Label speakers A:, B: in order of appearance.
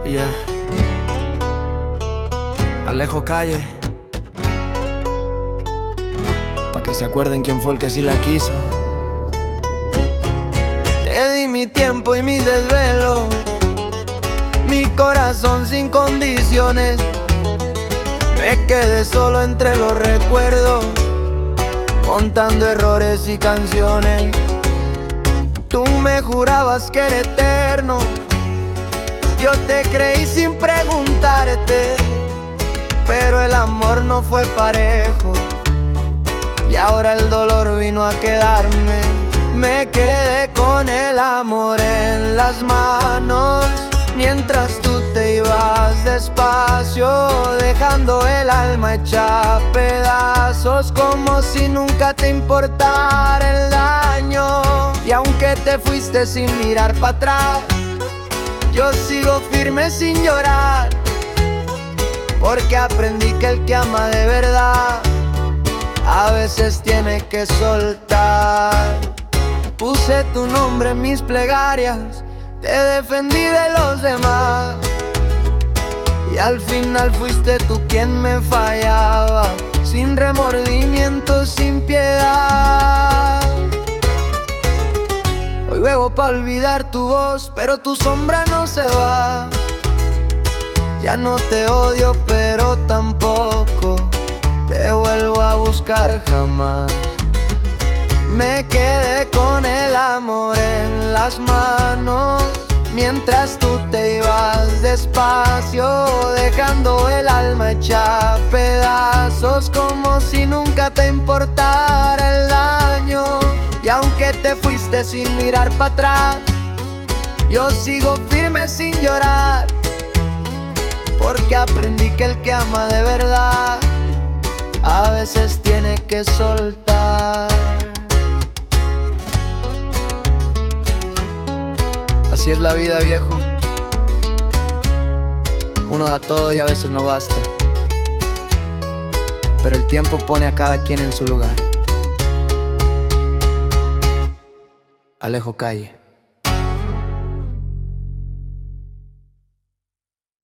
A: Yeah. Alejo Calle, pa' que se acuerden quién fue el que sí la quiso. Te di mi tiempo y mi desvelo, mi corazón sin condiciones. Me quedé solo entre los recuerdos, contando errores y canciones. Tú me jurabas que era eterno, yo te creí sin preguntarte, pero el amor no fue parejo y ahora el dolor vino a quedarme. Me quedé con el amor en las manos, mientras tú te ibas despacio, dejando el alma hecha pedazos, como si nunca te importara el daño. Y aunque te fuiste sin mirar para atrás, yo sigo firme sin llorar, porque aprendí que el que ama de verdad a veces tiene que soltar. Puse tu nombre en mis plegarias, te defendí de los demás, y al final fuiste tú quien me fallaba, sin remordimiento, sin piedad. Hoy bebo pa' olvidar tu voz, pero tu sombra no se va. Ya no te odio, pero tampoco te vuelvo a buscar jamás. Me quedé con el amor en las manos, mientras tú te ibas despacio, dejando el alma hecha pedazos, como si nunca te importara el daño. Y aunque te fuiste sin mirar para atrás, yo sigo firme sin llorar, porque aprendí que el que ama de verdad a veces tiene que soltar. Así es la vida, viejo. Uno da todo y a veces no basta, pero el tiempo pone a cada quien en su lugar. Alejo Calle.